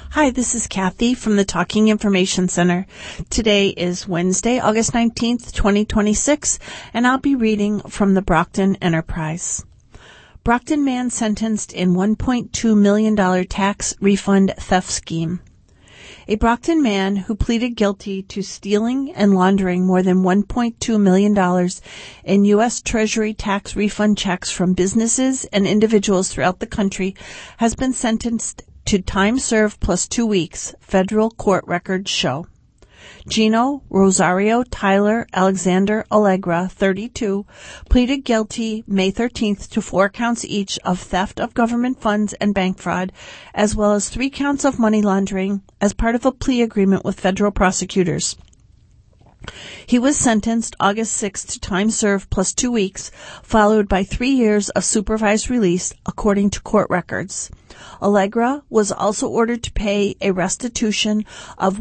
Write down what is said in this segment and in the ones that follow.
Hi, this is Kathy from the Talking Information Center. Today is Wednesday, August 19th, 2026, and I'll be reading from the Brockton Enterprise. Brockton man sentenced in $1.2 million tax refund theft scheme. A Brockton man who pleaded guilty to stealing and laundering more than $1.2 million in U.S. Treasury tax refund checks from businesses and individuals throughout the country has been sentenced to time served plus 2 weeks, federal court records show. Gino Rosario Tyler Alexander Allegra, 32, pleaded guilty May 13th to 4 counts each of theft of government funds and bank fraud, as well as 3 counts of money laundering as part of a plea agreement with federal prosecutors. He was sentenced August 6th to time served plus 2 weeks, followed by 3 years of supervised release, according to court records. Allegra was also ordered to pay a restitution of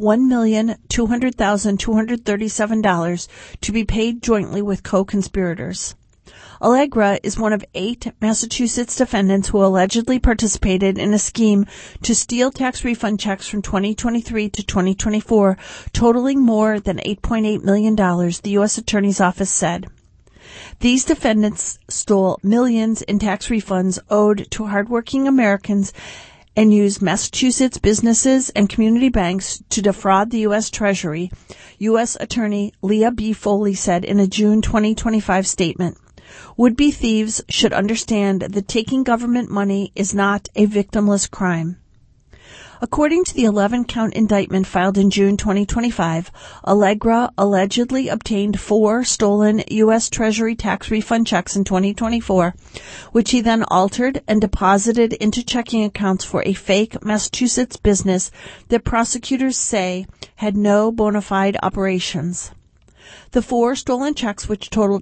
$1,200,237 to be paid jointly with co-conspirators. Allegra is one of 8 Massachusetts defendants who allegedly participated in a scheme to steal tax refund checks from 2023 to 2024, totaling more than $8.8 million, the U.S. Attorney's Office said. These defendants stole millions in tax refunds owed to hardworking Americans and used Massachusetts businesses and community banks to defraud the U.S. Treasury, U.S. Attorney Leah B. Foley said in a June 2025 statement. Would-be thieves should understand that taking government money is not a victimless crime. According to the 11-count indictment filed in June 2025, Allegra allegedly obtained 4 stolen U.S. Treasury tax refund checks in 2024, which he then altered and deposited into checking accounts for a fake Massachusetts business that prosecutors say had no bona fide operations. The 4 stolen checks, which totaled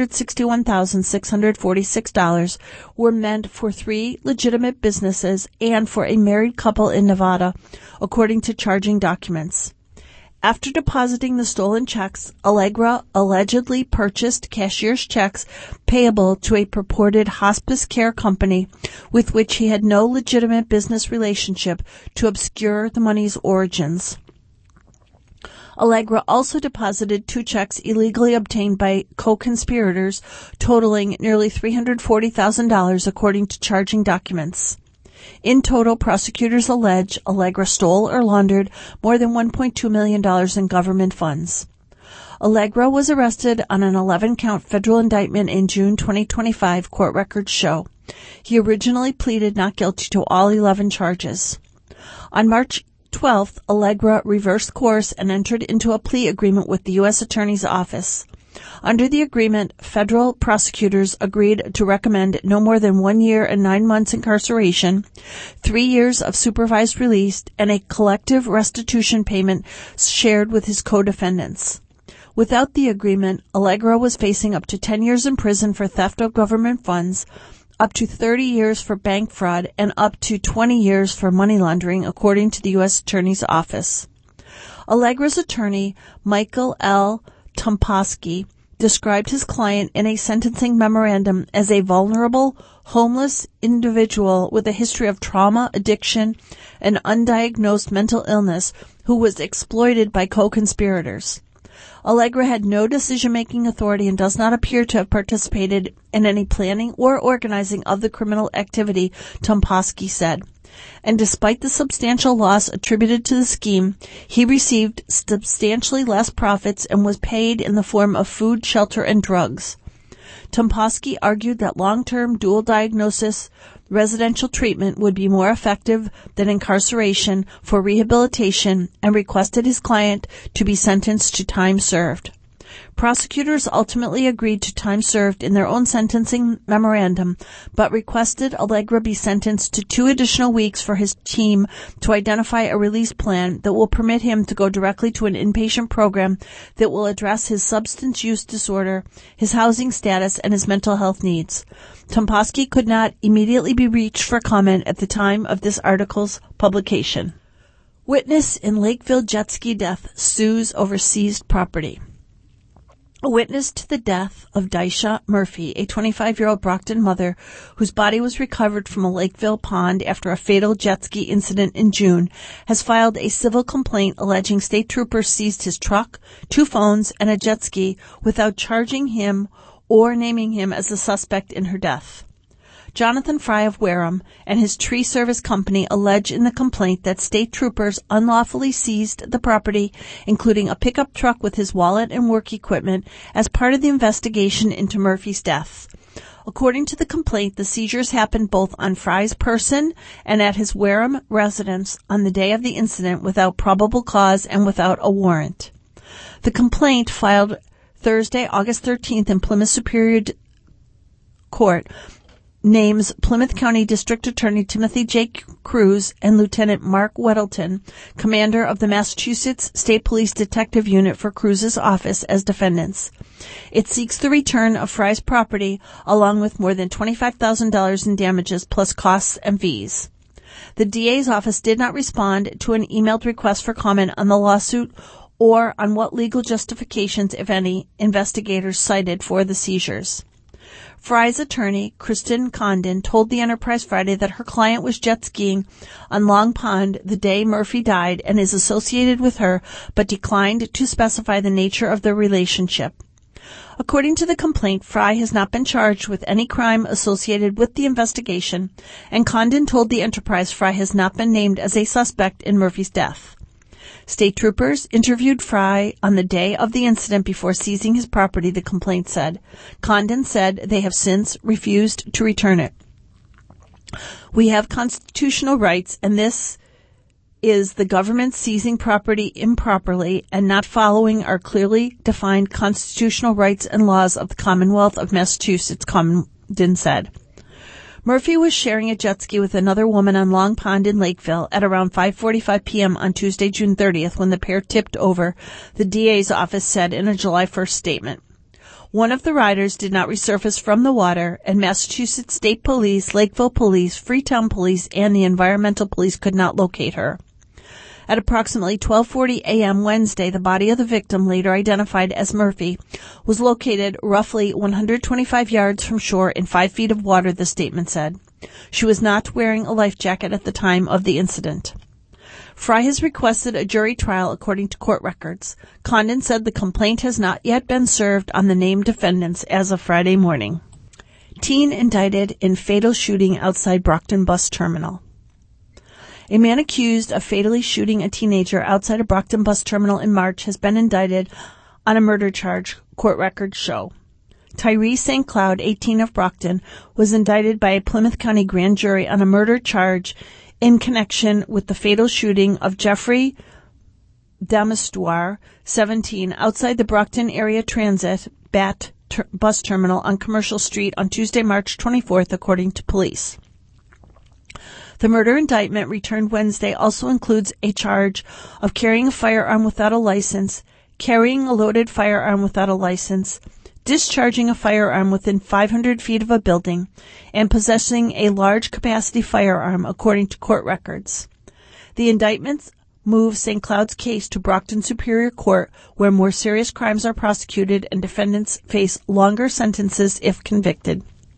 $861,646, were meant for 3 legitimate businesses and for a married couple in Nevada, according to charging documents. After depositing the stolen checks, Allegra allegedly purchased cashier's checks payable to a purported hospice care company with which he had no legitimate business relationship to obscure the money's origins. Allegra also deposited 2 checks illegally obtained by co-conspirators, totaling nearly $340,000, according to charging documents. In total, prosecutors allege Allegra stole or laundered more than $1.2 million in government funds. Allegra was arrested on an 11-count federal indictment in June 2025, court records show. He originally pleaded not guilty to all 11 charges. On March 12th, Allegra reversed course and entered into a plea agreement with the U.S. Attorney's Office. Under the agreement, federal prosecutors agreed to recommend no more than 1 year and 9 months incarceration, 3 years of supervised release, and a collective restitution payment shared with his co-defendants. Without the agreement, Allegra was facing up to 10 years in prison for theft of government funds, up to 30 years for bank fraud, and up to 20 years for money laundering, according to the U.S. Attorney's Office. Allegra's attorney, Michael L. Tomposki, described his client in a sentencing memorandum as a vulnerable, homeless individual with a history of trauma, addiction, and undiagnosed mental illness who was exploited by co-conspirators. Allegra had no decision-making authority and does not appear to have participated in any planning or organizing of the criminal activity, Tomposki said. And despite the substantial loss attributed to the scheme, he received substantially less profits and was paid in the form of food, shelter, and drugs. Tomposki argued that long-term dual diagnosis residential treatment would be more effective than incarceration for rehabilitation and requested his client to be sentenced to time served. Prosecutors ultimately agreed to time served in their own sentencing memorandum, but requested Allegra be sentenced to 2 additional weeks for his team to identify a release plan that will permit him to go directly to an inpatient program that will address his substance use disorder, his housing status, and his mental health needs. Tomposki could not immediately be reached for comment at the time of this article's publication. Witness in Lakeville jet ski death sues over seized property. A witness to the death of Daisha Murphy, a 25-year-old Brockton mother whose body was recovered from a Lakeville pond after a fatal jet ski incident in June, has filed a civil complaint alleging state troopers seized his truck, 2 phones, and a jet ski without charging him or naming him as a suspect in her death. Jonathan Fry of Wareham and his tree service company allege in the complaint that state troopers unlawfully seized the property, including a pickup truck with his wallet and work equipment, as part of the investigation into Murphy's death. According to the complaint, the seizures happened both on Fry's person and at his Wareham residence on the day of the incident without probable cause and without a warrant. The complaint, filed Thursday, August 13th in Plymouth Superior Court, names Plymouth County District Attorney Timothy J. Cruz and Lieutenant Mark Weddleton, commander of the Massachusetts State Police Detective Unit for Cruz's office, as defendants. It seeks the return of Fry's property along with more than $25,000 in damages plus costs and fees. The DA's office did not respond to an emailed request for comment on the lawsuit or on what legal justifications, if any, investigators cited for the seizures. Fry's attorney, Kristen Condon, told the Enterprise Friday that her client was jet skiing on Long Pond the day Murphy died and is associated with her, but declined to specify the nature of their relationship. According to the complaint, Fry has not been charged with any crime associated with the investigation, and Condon told the Enterprise Fry has not been named as a suspect in Murphy's death. State troopers interviewed Fry on the day of the incident before seizing his property, the complaint said. Condon said they have since refused to return it. We have constitutional rights, and this is the government seizing property improperly and not following our clearly defined constitutional rights and laws of the Commonwealth of Massachusetts, Condon said. Murphy was sharing a jet ski with another woman on Long Pond in Lakeville at around 5:45 p.m. on Tuesday, June 30th, when the pair tipped over, the DA's office said in a July 1st statement. One of the riders did not resurface from the water, and Massachusetts State Police, Lakeville Police, Freetown Police, and the Environmental Police could not locate her. At approximately 12:40 a.m. Wednesday, the body of the victim, later identified as Murphy, was located roughly 125 yards from shore in 5 feet of water, the statement said. She was not wearing a life jacket at the time of the incident. Fry has requested a jury trial according to court records. Condon said the complaint has not yet been served on the named defendants as of Friday morning. Teen indicted in fatal shooting outside Brockton bus terminal. A man accused of fatally shooting a teenager outside a Brockton bus terminal in March has been indicted on a murder charge, court records show. Tyree St. Cloud, 18 of Brockton, was indicted by a Plymouth County grand jury on a murder charge in connection with the fatal shooting of Jeffrey Damastoir, 17, outside the Brockton Area Transit bus terminal on Commercial Street on Tuesday, March 24th, according to police. The murder indictment returned Wednesday also includes a charge of carrying a firearm without a license, carrying a loaded firearm without a license, discharging a firearm within 500 feet of a building, and possessing a large-capacity firearm, according to court records. The indictments move St. Cloud's case to Brockton Superior Court, where more serious crimes are prosecuted and defendants face longer sentences if convicted.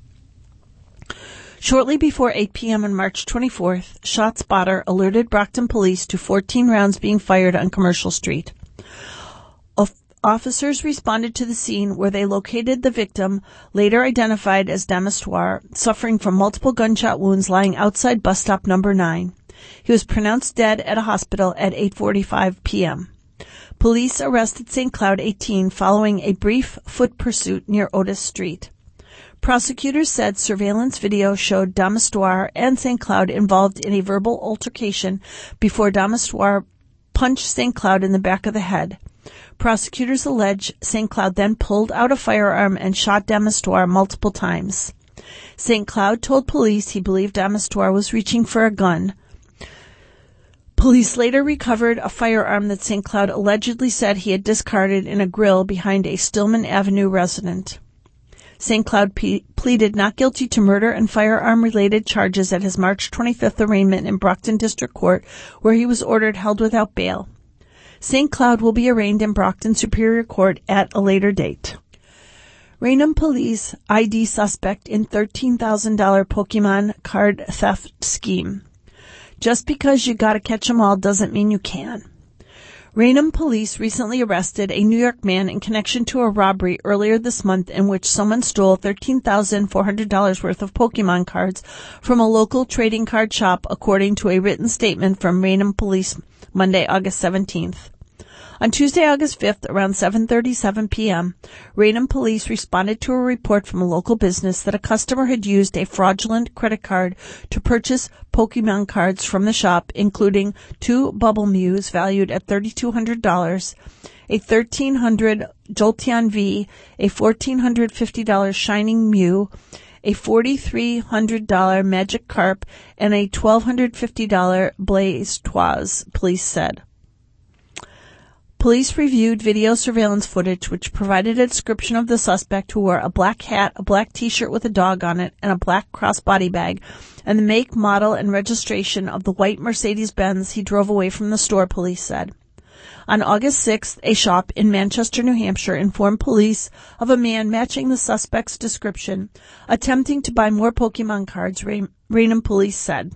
Shortly before 8 p.m. on March 24th, ShotSpotter alerted Brockton police to 14 rounds being fired on Commercial Street. Officers responded to the scene, where they located the victim, later identified as Damastoir, suffering from multiple gunshot wounds, lying outside bus stop number 9. He was pronounced dead at a hospital at 8:45 p.m. Police arrested St. Cloud, 18, following a brief foot pursuit near Otis Street. Prosecutors said surveillance video showed Damastoir and St. Cloud involved in a verbal altercation before Damastoir punched St. Cloud in the back of the head. Prosecutors allege St. Cloud then pulled out a firearm and shot Damastoir multiple times. St. Cloud told police he believed Damastoir was reaching for a gun. Police later recovered a firearm that St. Cloud allegedly said he had discarded in a grill behind a Stillman Avenue resident. St. Cloud pleaded not guilty to murder and firearm-related charges at his March 25th arraignment in Brockton District Court, where he was ordered held without bail. St. Cloud will be arraigned in Brockton Superior Court at a later date. Raynham police ID suspect in $13,000 Pokemon card theft scheme. Just because you gotta catch 'em all doesn't mean you can. Raynham police recently arrested a New York man in connection to a robbery earlier this month in which someone stole $13,400 worth of Pokemon cards from a local trading card shop, according to a written statement from Raynham police Monday, August 17th. On Tuesday, August 5th, around 7:37 p.m., Raynham police responded to a report from a local business that a customer had used a fraudulent credit card to purchase Pokemon cards from the shop, including 2 Bubble Mews valued at $3,200, a $1,300 Jolteon V, a $1,450 Shining Mew, a $4,300 Magikarp, and a $1,250 Blastoise, police said. Police reviewed video surveillance footage which provided a description of the suspect, who wore a black hat, a black t-shirt with a dog on it, and a black crossbody bag, and the make, model, and registration of the white Mercedes-Benz he drove away from the store, police said. On August 6th, a shop in Manchester, New Hampshire, informed police of a man matching the suspect's description, attempting to buy more Pokemon cards, Raynham police said.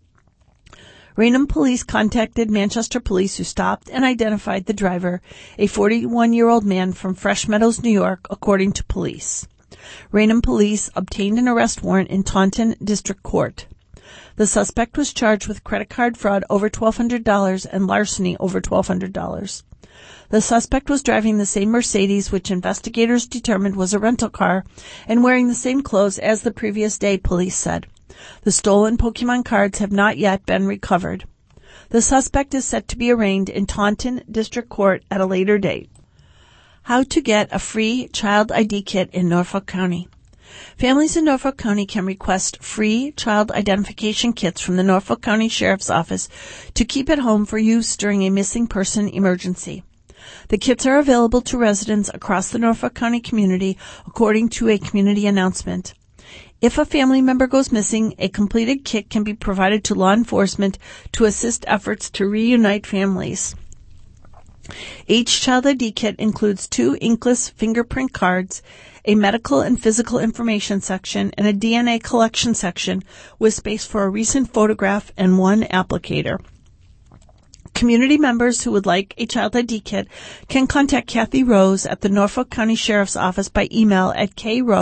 Raynham police contacted Manchester police, who stopped and identified the driver, a 41-year-old man from Fresh Meadows, New York, according to police. Raynham police obtained an arrest warrant in Taunton District Court. The suspect was charged with credit card fraud over $1,200 and larceny over $1,200. The suspect was driving the same Mercedes, which investigators determined was a rental car, and wearing the same clothes as the previous day, police said. The stolen Pokemon cards have not yet been recovered. The suspect is set to be arraigned in Taunton District Court at a later date. How to get a free child ID kit in Norfolk County. Families in Norfolk County can request free child identification kits from the Norfolk County Sheriff's Office to keep at home for use during a missing person emergency. The kits are available to residents across the Norfolk County community, according to a community announcement. If a family member goes missing, a completed kit can be provided to law enforcement to assist efforts to reunite families. Each child ID kit includes 2 inkless fingerprint cards, a medical and physical information section, and a DNA collection section with space for a recent photograph and 1 applicator. Community members who would like a child ID kit can contact Kathy Rose at the Norfolk County Sheriff's Office by email at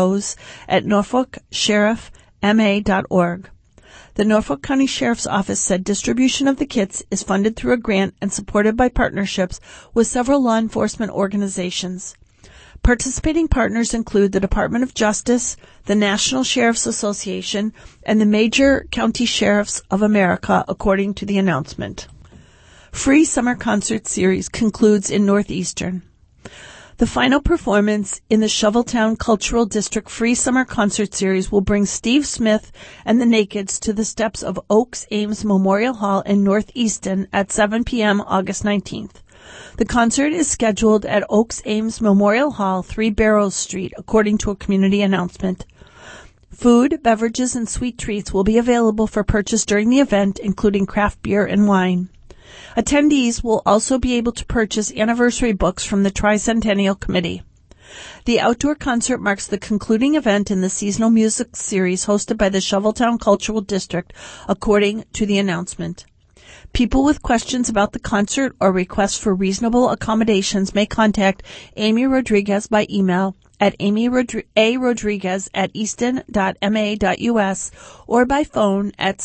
krose@norfolksheriffma.org. The Norfolk County Sheriff's Office said distribution of the kits is funded through a grant and supported by partnerships with several law enforcement organizations. Participating partners include the Department of Justice, the National Sheriff's Association, and the Major County Sheriffs of America, according to the announcement. Free Summer Concert Series concludes in Northeastern. The final performance in the Shoveltown Cultural District Free Summer Concert Series will bring Steve Smith and the Nakeds to the steps of Oaks Ames Memorial Hall in Northeastern at 7 p.m. August 19th. The concert is scheduled at Oaks Ames Memorial Hall, 3 Barrows Street, according to a community announcement. Food, beverages, and sweet treats will be available for purchase during the event, including craft beer and wine. Attendees will also be able to purchase anniversary books from the Tricentennial Committee. The outdoor concert marks the concluding event in the seasonal music series hosted by the Shoveltown Cultural District, according to the announcement. People with questions about the concert or requests for reasonable accommodations may contact Amy Rodriguez by email at amyrodriguez@easton.ma.us or by phone at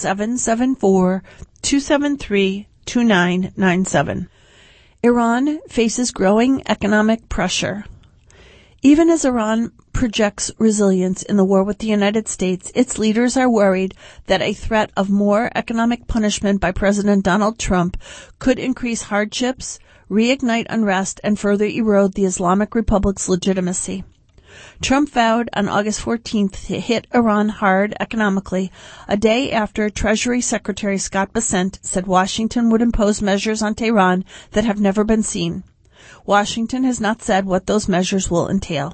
774-273-2997. Iran faces growing economic pressure. Even as Iran projects resilience in the war with the United States, its leaders are worried that a threat of more economic punishment by President Donald Trump could increase hardships, reignite unrest, and further erode the Islamic Republic's legitimacy. Trump vowed on August 14th to hit Iran hard economically, a day after Treasury Secretary Scott Bessent said Washington would impose measures on Tehran that have never been seen. Washington has not said what those measures will entail.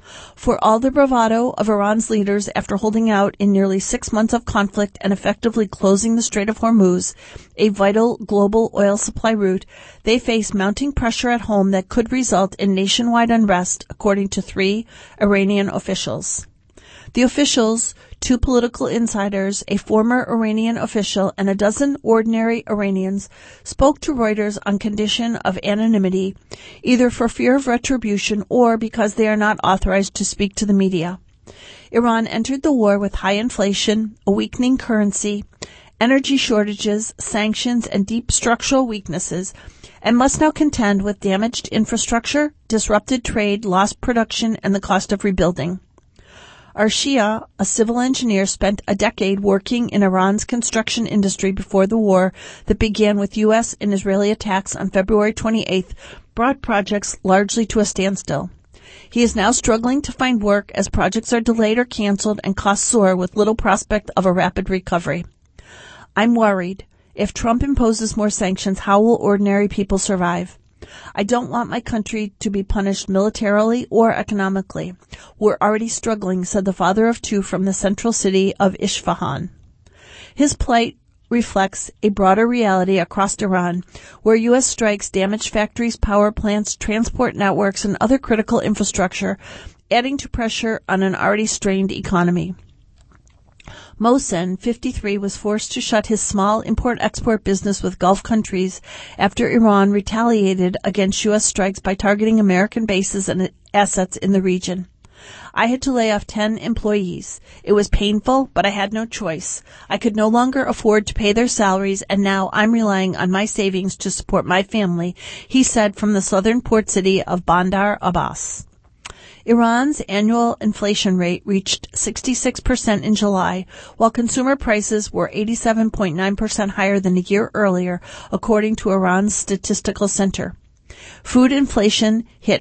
For all the bravado of Iran's leaders after holding out in nearly 6 months of conflict and effectively closing the Strait of Hormuz, a vital global oil supply route, they face mounting pressure at home that could result in nationwide unrest, according to 3 Iranian officials. The officials, 2 political insiders, a former Iranian official, and a dozen ordinary Iranians spoke to Reuters on condition of anonymity, either for fear of retribution or because they are not authorized to speak to the media. Iran entered the war with high inflation, a weakening currency, energy shortages, sanctions, and deep structural weaknesses, and must now contend with damaged infrastructure, disrupted trade, lost production, and the cost of rebuilding. Arshia, a civil engineer, spent a decade working in Iran's construction industry before the war that began with U.S. and Israeli attacks on February 28th brought projects largely to a standstill. He is now struggling to find work as projects are delayed or canceled and costs soar with little prospect of a rapid recovery. I'm worried. If Trump imposes more sanctions, how will ordinary people survive? I don't want my country to be punished militarily or economically. We're already struggling, said the father of 2 from the central city of Isfahan. His plight reflects a broader reality across Iran, where U.S. strikes damage factories, power plants, transport networks, and other critical infrastructure, adding to pressure on an already strained economy. Mohsen, 53, was forced to shut his small import-export business with Gulf countries after Iran retaliated against U.S. strikes by targeting American bases and assets in the region. I had to lay off 10 employees. It was painful, but I had no choice. I could no longer afford to pay their salaries, and now I'm relying on my savings to support my family, he said from the southern port city of Bandar Abbas. Iran's annual inflation rate reached 66% in July, while consumer prices were 87.9% higher than a year earlier, according to Iran's Statistical Center. Food inflation hit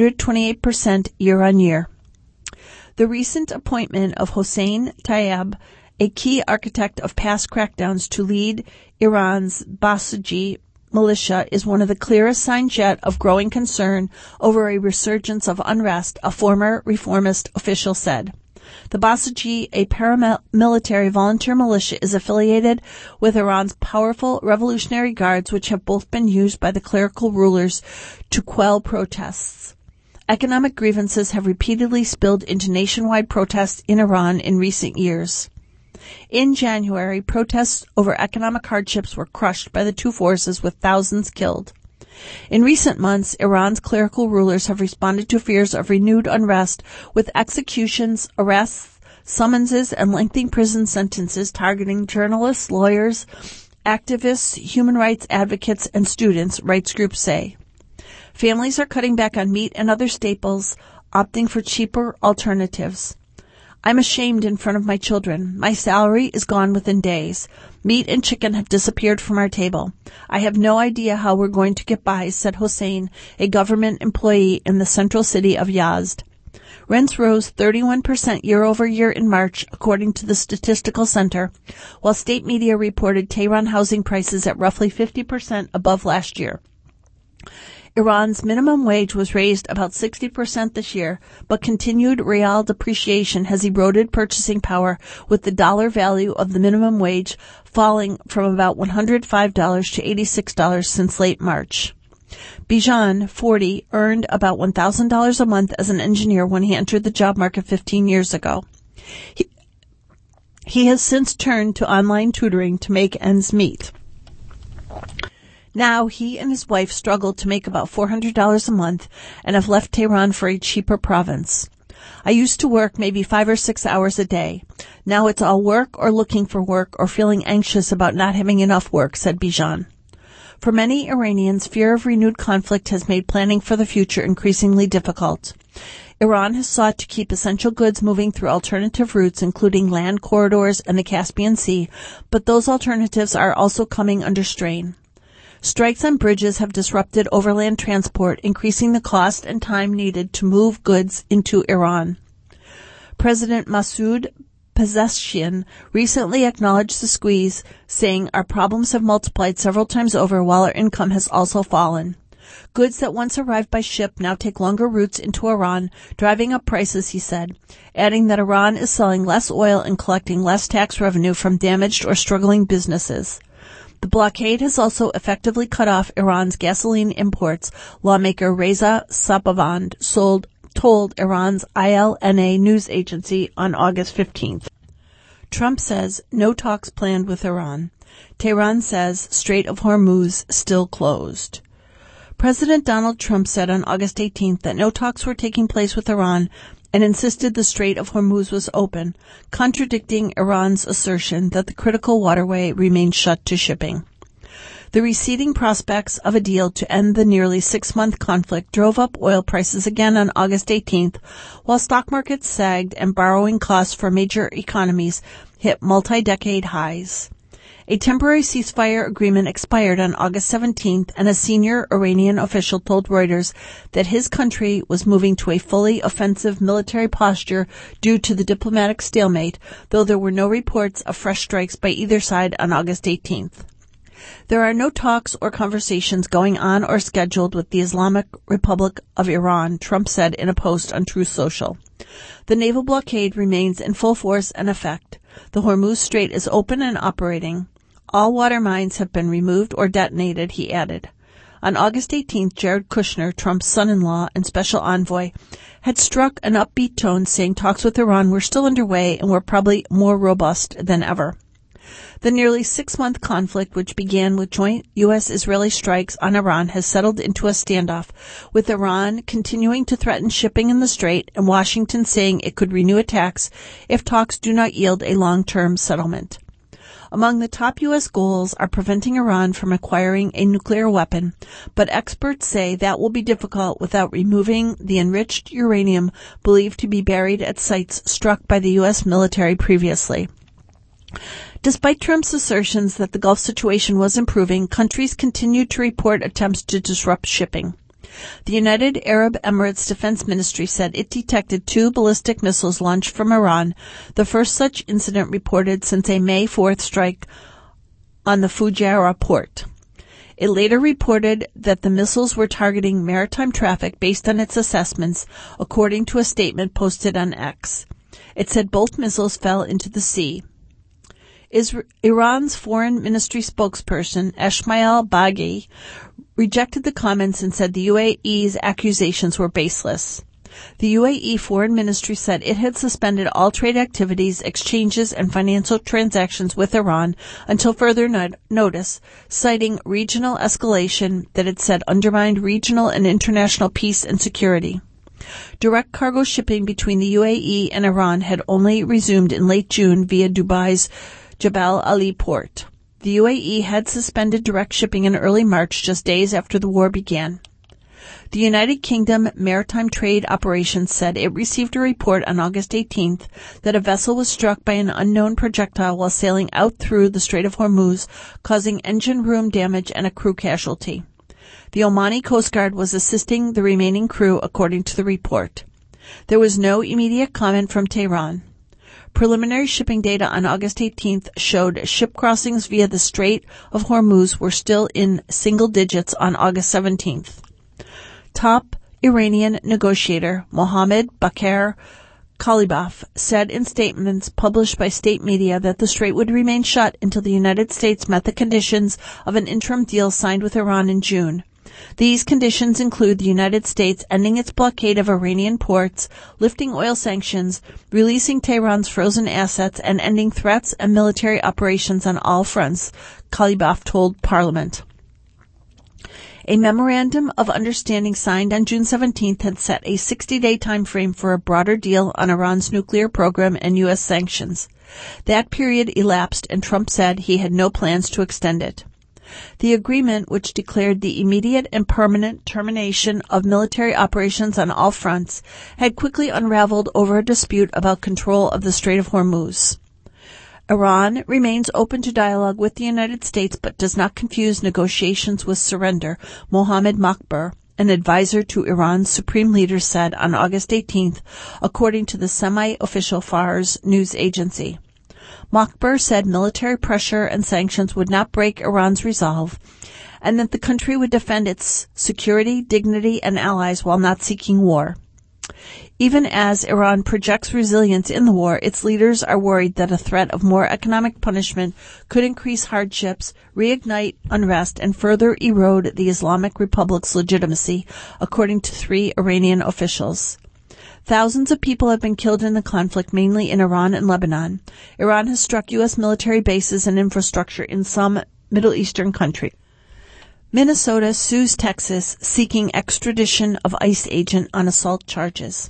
128% year-on-year. The recent appointment of Hossein Tayyab, a key architect of past crackdowns to lead Iran's Basij militia, is one of the clearest signs yet of growing concern over a resurgence of unrest, a former reformist official said. The Basij, a paramilitary volunteer militia, is affiliated with Iran's powerful Revolutionary Guards, which have both been used by the clerical rulers to quell protests. Economic grievances have repeatedly spilled into nationwide protests in Iran in recent years. In January, protests over economic hardships were crushed by the 2 forces, with thousands killed. In recent months, Iran's clerical rulers have responded to fears of renewed unrest with executions, arrests, summonses, and lengthy prison sentences targeting journalists, lawyers, activists, human rights advocates, and students, rights groups say. Families are cutting back on meat and other staples, opting for cheaper alternatives. I'm ashamed in front of my children. My salary is gone within days. Meat and chicken have disappeared from our table. I have no idea how we're going to get by, said Hossein, a government employee in the central city of Yazd. Rents rose 31% year-over-year in March, according to the Statistical Center, while state media reported Tehran housing prices at roughly 50% above last year. Iran's minimum wage was raised about 60% this year, but continued real depreciation has eroded purchasing power, with the dollar value of the minimum wage falling from about $105 to $86 since late March. Bijan, 40, earned about $1,000 a month as an engineer when he entered the job market 15 years ago. He has since turned to online tutoring to make ends meet. Now he and his wife struggle to make about $400 a month and have left Tehran for a cheaper province. I used to work maybe 5 or 6 hours a day. Now it's all work or looking for work or feeling anxious about not having enough work, said Bijan. For many Iranians, fear of renewed conflict has made planning for the future increasingly difficult. Iran has sought to keep essential goods moving through alternative routes, including land corridors and the Caspian Sea, but those alternatives are also coming under strain. Strikes on bridges have disrupted overland transport, increasing the cost and time needed to move goods into Iran. President Masoud Pezeshkian recently acknowledged the squeeze, saying, "Our problems have multiplied several times over while our income has also fallen." Goods that once arrived by ship now take longer routes into Iran, driving up prices, he said, adding that Iran is selling less oil and collecting less tax revenue from damaged or struggling businesses. The blockade has also effectively cut off Iran's gasoline imports, lawmaker Reza Sabavand told Iran's ILNA news agency on August 15th. Trump says no talks planned with Iran. Tehran says Strait of Hormuz still closed. President Donald Trump said on August 18th that no talks were taking place with Iran and insisted the Strait of Hormuz was open, contradicting Iran's assertion that the critical waterway remained shut to shipping. The receding prospects of a deal to end the nearly 6-month conflict drove up oil prices again on August 18th, while stock markets sagged and borrowing costs for major economies hit multi-decade highs. A temporary ceasefire agreement expired on August 17th, and a senior Iranian official told Reuters that his country was moving to a fully offensive military posture due to the diplomatic stalemate, though there were no reports of fresh strikes by either side on August 18th. There are no talks or conversations going on or scheduled with the Islamic Republic of Iran, Trump said in a post on Truth Social. The naval blockade remains in full force and effect. The Hormuz Strait is open and operating. All water mines have been removed or detonated, he added. On August 18th, Jared Kushner, Trump's son-in-law and special envoy, had struck an upbeat tone, saying talks with Iran were still underway and were probably more robust than ever. The nearly 6-month conflict, which began with joint U.S.-Israeli strikes on Iran, has settled into a standoff, with Iran continuing to threaten shipping in the strait and Washington saying it could renew attacks if talks do not yield a long-term settlement. Among the top U.S. goals are preventing Iran from acquiring a nuclear weapon, but experts say that will be difficult without removing the enriched uranium believed to be buried at sites struck by the U.S. military previously. Despite Trump's assertions that the Gulf situation was improving, countries continued to report attempts to disrupt shipping. The United Arab Emirates Defense Ministry said it detected 2 ballistic missiles launched from Iran, the first such incident reported since a May 4th strike on the Fujairah port. It later reported that the missiles were targeting maritime traffic based on its assessments, according to a statement posted on X. It said both missiles fell into the sea. Iran's foreign ministry spokesperson, Esmail Baghi, rejected the comments and said the UAE's accusations were baseless. The UAE Foreign Ministry said it had suspended all trade activities, exchanges, and financial transactions with Iran until further notice, citing regional escalation that it said undermined regional and international peace and security. Direct cargo shipping between the UAE and Iran had only resumed in late June via Dubai's Jebel Ali port. The UAE had suspended direct shipping in early March, just days after the war began. The United Kingdom Maritime Trade Operations said it received a report on August 18th that a vessel was struck by an unknown projectile while sailing out through the Strait of Hormuz, causing engine room damage and a crew casualty. The Omani Coast Guard was assisting the remaining crew, according to the report. There was no immediate comment from Tehran. Preliminary shipping data on August 18th showed ship crossings via the Strait of Hormuz were still in single digits on August 17th. Top Iranian negotiator Mohammad Bakr Kalibaf said in statements published by state media that the strait would remain shut until the United States met the conditions of an interim deal signed with Iran in June. These conditions include the United States ending its blockade of Iranian ports, lifting oil sanctions, releasing Tehran's frozen assets, and ending threats and military operations on all fronts, Kalibaf told Parliament. A memorandum of understanding signed on June 17th had set a 60-day time frame for a broader deal on Iran's nuclear program and U.S. sanctions. That period elapsed, and Trump said he had no plans to extend it. The agreement, which declared the immediate and permanent termination of military operations on all fronts, had quickly unraveled over a dispute about control of the Strait of Hormuz. Iran remains open to dialogue with the United States but does not confuse negotiations with surrender, Mohammad Makbar, an advisor to Iran's supreme leader, said on August 18th, according to the semi-official Fars news agency. Makbar said military pressure and sanctions would not break Iran's resolve, and that the country would defend its security, dignity, and allies while not seeking war. Even as Iran projects resilience in the war, its leaders are worried that a threat of more economic punishment could increase hardships, reignite unrest, and further erode the Islamic Republic's legitimacy, according to 3 Iranian officials. Thousands of people have been killed in the conflict, mainly in Iran and Lebanon. Iran has struck U.S. military bases and infrastructure in some Middle Eastern countries. Minnesota sues Texas, seeking extradition of ICE agent on assault charges.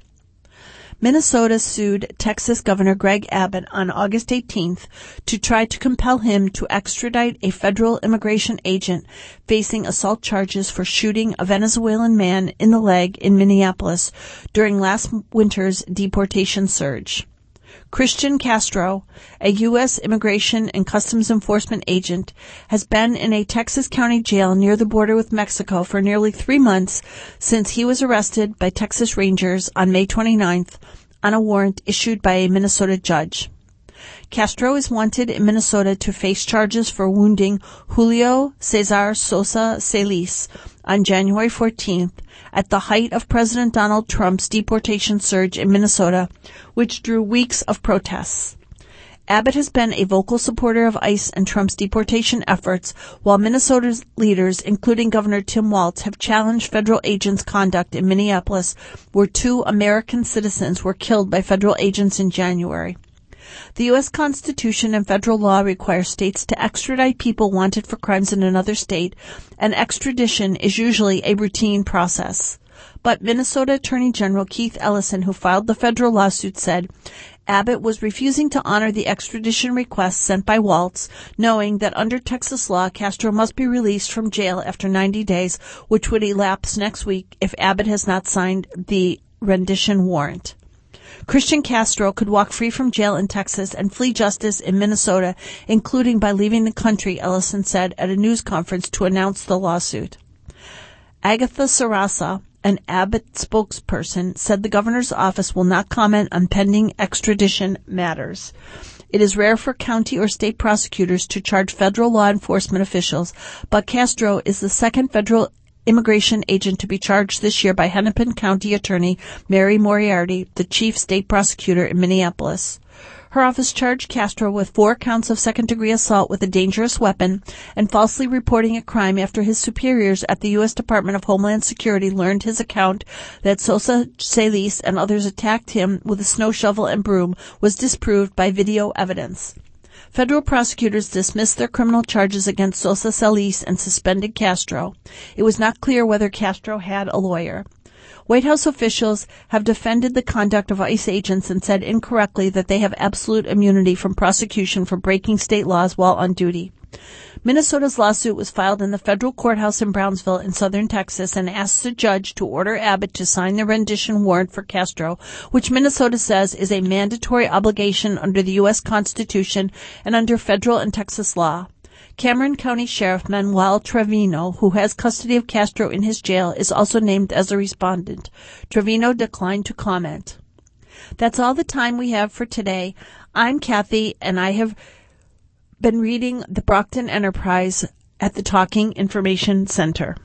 Minnesota sued Texas Governor Greg Abbott on August 18th to try to compel him to extradite a federal immigration agent facing assault charges for shooting a Venezuelan man in the leg in Minneapolis during last winter's deportation surge. Christian Castro, a U.S. Immigration and Customs Enforcement agent, has been in a Texas county jail near the border with Mexico for nearly 3 months since he was arrested by Texas Rangers on May 29th on a warrant issued by a Minnesota judge. Castro is wanted in Minnesota to face charges for wounding Julio Cesar Sosa Celis on January 14th at the height of President Donald Trump's deportation surge in Minnesota, which drew weeks of protests. Abbott has been a vocal supporter of ICE and Trump's deportation efforts, while Minnesota's leaders, including Governor Tim Walz, have challenged federal agents' conduct in Minneapolis, where 2 American citizens were killed by federal agents in January. The U.S. Constitution and federal law require states to extradite people wanted for crimes in another state, and extradition is usually a routine process. But Minnesota Attorney General Keith Ellison, who filed the federal lawsuit, said Abbott was refusing to honor the extradition request sent by Walz, knowing that under Texas law, Castro must be released from jail after 90 days, which would elapse next week if Abbott has not signed the rendition warrant. Christian Castro could walk free from jail in Texas and flee justice in Minnesota, including by leaving the country, Ellison said at a news conference to announce the lawsuit. Agatha Sarasa, an Abbott spokesperson, said the governor's office will not comment on pending extradition matters. It is rare for county or state prosecutors to charge federal law enforcement officials, but Castro is the second federal immigration agent to be charged this year by Hennepin County Attorney Mary Moriarty, the chief state prosecutor in Minneapolis. Her office charged Castro with 4 counts of second-degree assault with a dangerous weapon and falsely reporting a crime after his superiors at the U.S. Department of Homeland Security learned his account that Sosa Celis and others attacked him with a snow shovel and broom was disproved by video evidence. Federal prosecutors dismissed their criminal charges against Sosa Celis and suspended Castro. It was not clear whether Castro had a lawyer. White House officials have defended the conduct of ICE agents and said incorrectly that they have absolute immunity from prosecution for breaking state laws while on duty. Minnesota's lawsuit was filed in the federal courthouse in Brownsville in southern Texas and asks the judge to order Abbott to sign the rendition warrant for Castro, which Minnesota says is a mandatory obligation under the U.S. Constitution and under federal and Texas law. Cameron County Sheriff Manuel Trevino, who has custody of Castro in his jail, is also named as a respondent. Trevino declined to comment. That's all the time we have for today. I'm Kathy, and I have been reading the Brockton Enterprise at the Talking Information Center.